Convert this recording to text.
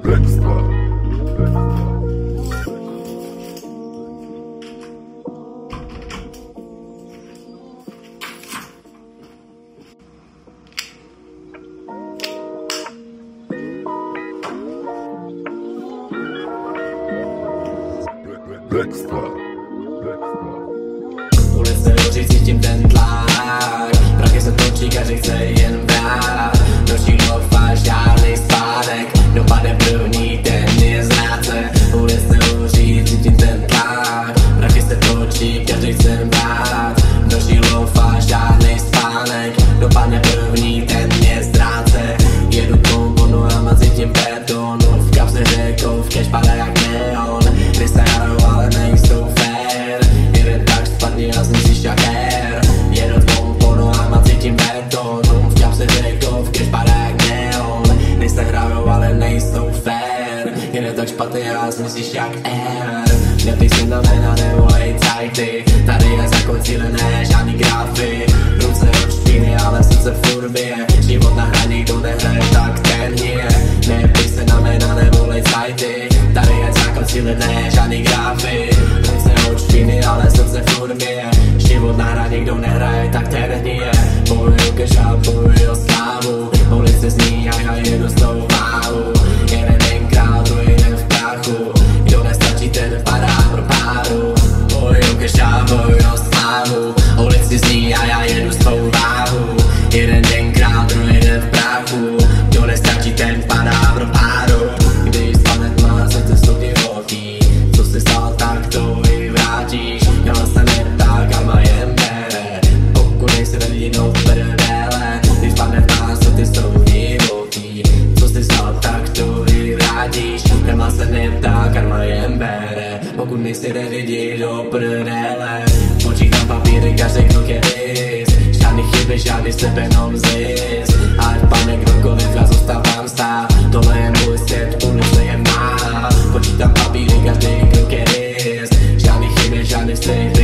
Ulice hoří, cítím ten tlak, prachy se točí, každý chce jen brát. Noční lofa, žádný spánek, dopadne první, ten je zráce. Ulice hoří, cítím ten tlak, prachy se točí, každý chce brát. Noční lofa, žádný spánek, dopadne první, ten je zráce. Jedu tou nohama, cítím beton, v kapse řekou, v cash padá jak neon. Hry se hrajou, ale nejsou fér, jeden tak spadni a zmizíš jak her. Jedu tou nohama, cítím beton, v kapse řekou, v cash padá jak neon. Hry se hrajou, ale nejsou fér, jeden tak špatný a zmizíš jak her. Nepij si na mena, nevolej cajty, tady je zakoncílené, žádný grafy. Ruce od špíny, ale srdce furt bije, život na hraní, kdo nehraje, tak ten hníje. Nepij se na mena, nevolej cajty, tady je zakoncílené, žádný grafy. Ruce od špíny, ale srdce furt bije, život na hraní, kdo nehraje, tak ten hníje. Bojuju keša, bojuju o slávu, ulice zní a já jedu s tou váhu. Jeden král, druhý den v prachu, kdo nestačí, ten padá pro páru. Bojuju keša, bojuju o slávu, ulici zní a já jedu s tou váhu. Jeden den král, druhý den v prachu, kdo nestačí, ten padá pro páru. Když spadne tma, srdce jsou divoký, co si stál, tak to i vrátíš. Měla se neptá, karma jen bere, pokud nejsi rodinou v prdele. Když spadne tma, srdce jsou divoký, co si stál, tak to i vrátíš. Měla se neptá, karma jen bere, pokud nejsi lidi do prdele. Počítám papíry, každý krok je risk, žádný chyby, žádný sebenom zisk. Ať padne kdokoliv, já zůstávám stát, tohle je můj svět, ulice je má. Počítám papíry, každý krok je risk, žádný chyby, žádný střih.